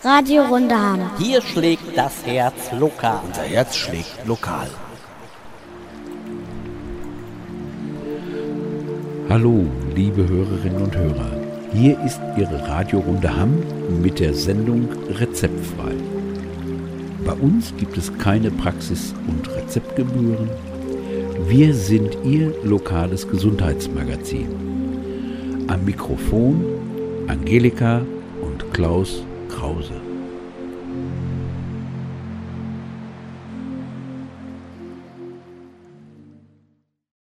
Radio Rundaham. Hier schlägt das Herz lokal. Unser Herz schlägt lokal. Hallo, liebe Hörerinnen und Hörer. Hier ist Ihre Radiorunde Hamm mit der Sendung Rezeptfrei. Bei uns gibt es keine Praxis- und Rezeptgebühren. Wir sind Ihr lokales Gesundheitsmagazin. Am Mikrofon Angelika und Klaus Krause.